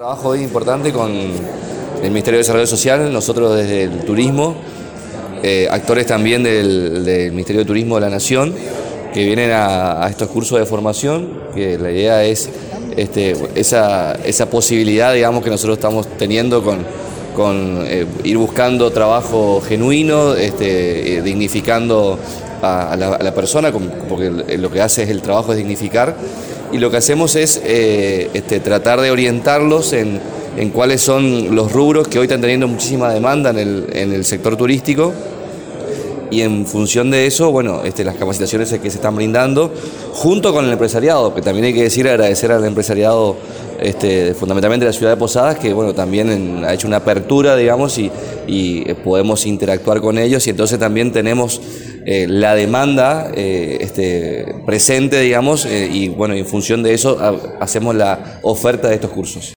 Trabajo hoy importante con el Ministerio de Desarrollo Social, nosotros desde el turismo, actores también del Ministerio de Turismo de la Nación, que vienen a estos cursos de formación, que la idea es esa posibilidad, digamos, que nosotros estamos teniendo con ir buscando trabajo genuino, dignificando a la persona, porque lo que hace es el trabajo es dignificar, y lo que hacemos es tratar de orientarlos en cuáles son los rubros que hoy están teniendo muchísima demanda en el sector turístico, y en función de eso, bueno, las capacitaciones que se están brindando junto con el empresariado, que también hay que decir, agradecer al empresariado fundamentalmente de la ciudad de Posadas, que bueno, también ha hecho una apertura, digamos, y podemos interactuar con ellos, y entonces también tenemos la demanda presente, digamos, y bueno, en función de eso hacemos la oferta de estos cursos.